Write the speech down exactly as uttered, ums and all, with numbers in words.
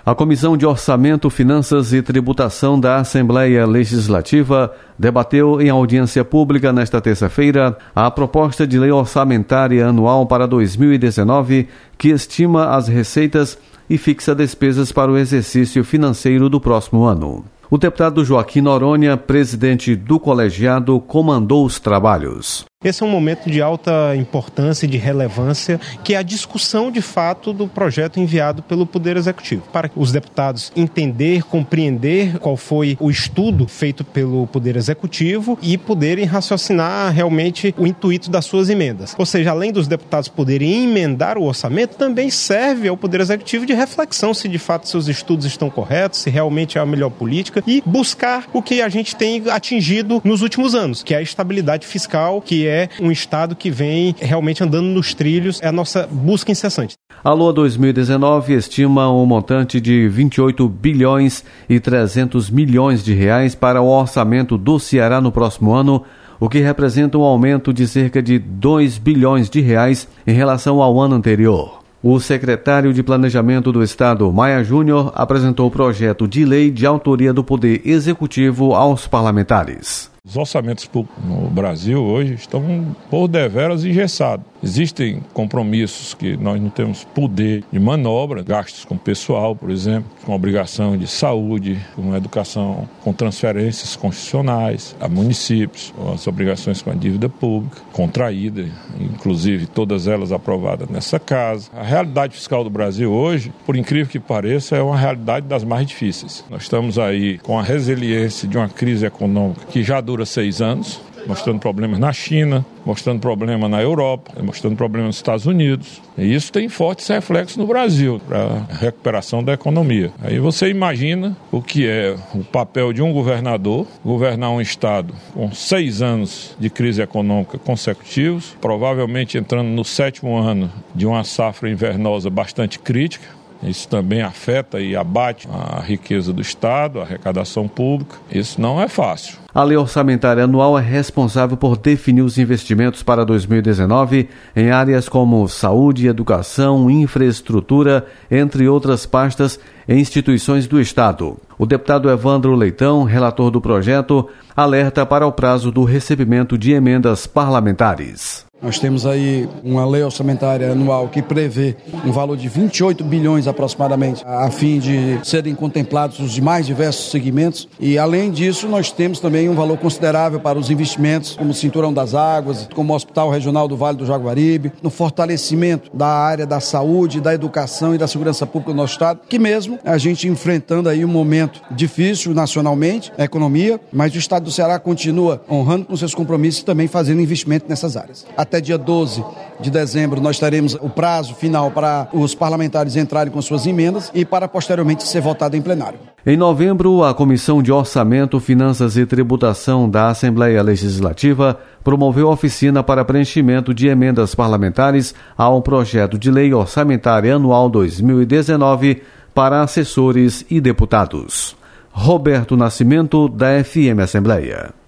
A Comissão de Orçamento, Finanças e Tributação da Assembleia Legislativa debateu em audiência pública nesta terça-feira a proposta de lei orçamentária anual para dois mil e dezenove, que estima as receitas e fixa despesas para o exercício financeiro do próximo ano. O deputado Joaquim Noronha, presidente do colegiado, comandou os trabalhos. Esse é um momento de alta importância e de relevância, que é a discussão de fato do projeto enviado pelo Poder Executivo, para os deputados entender, compreender qual foi o estudo feito pelo Poder Executivo e poderem raciocinar realmente o intuito das suas emendas. Ou seja, além dos deputados poderem emendar o orçamento, também serve ao Poder Executivo de reflexão se de fato seus estudos estão corretos, se realmente é a melhor política e buscar o que a gente tem atingido nos últimos anos, que é a estabilidade fiscal, que é é um Estado que vem realmente andando nos trilhos, é a nossa busca incessante. A Lua dois mil e dezenove estima um montante de vinte e oito bilhões e trezentos milhões de reais para o orçamento do Ceará no próximo ano, o que representa um aumento de cerca de dois bilhões de reais em relação ao ano anterior. O secretário de Planejamento do Estado, Maia Júnior, apresentou o projeto de lei de autoria do Poder Executivo aos parlamentares. Os orçamentos públicos no Brasil hoje estão por deveras engessados. Existem compromissos que nós não temos poder de manobra, gastos com pessoal, por exemplo, com obrigação de saúde, com educação, com transferências constitucionais a municípios, as obrigações com a dívida pública contraída, inclusive todas elas aprovadas nessa casa. A realidade fiscal do Brasil hoje, por incrível que pareça, é uma realidade das mais difíceis. Nós estamos aí com a resiliência de uma crise econômica que já dura seis anos, mostrando problemas na China, mostrando problemas na Europa, mostrando problemas nos Estados Unidos. E isso tem fortes reflexos no Brasil para a recuperação da economia. Aí você imagina o que é o papel de um governador, governar um estado com seis anos de crise econômica consecutivos, provavelmente entrando no sétimo ano de uma safra invernosa bastante crítica. Isso também afeta e abate a riqueza do Estado, a arrecadação pública. Isso não é fácil. A lei orçamentária anual é responsável por definir os investimentos para dois mil e dezenove em áreas como saúde, educação, infraestrutura, entre outras pastas e instituições do Estado. O deputado Evandro Leitão, relator do projeto, alerta para o prazo do recebimento de emendas parlamentares. Nós temos aí uma lei orçamentária anual que prevê um valor de vinte e oito bilhões aproximadamente, a fim de serem contemplados os mais diversos segmentos. E além disso, nós temos também um valor considerável para os investimentos, como o Cinturão das Águas, como o Hospital Regional do Vale do Jaguaribe, no fortalecimento da área da saúde, da educação e da segurança pública do nosso Estado, que mesmo a gente enfrentando aí um momento difícil nacionalmente, a economia, mas o Estado do Ceará continua honrando com seus compromissos e também fazendo investimento nessas áreas. Até dia doze de dezembro nós teremos o prazo final para os parlamentares entrarem com suas emendas e para posteriormente ser votado em plenário. Em novembro, a Comissão de Orçamento, Finanças e Tributação da Assembleia Legislativa promoveu oficina para preenchimento de emendas parlamentares ao projeto de lei orçamentária anual dois mil e dezenove para assessores e deputados. Roberto Nascimento, da F M Assembleia.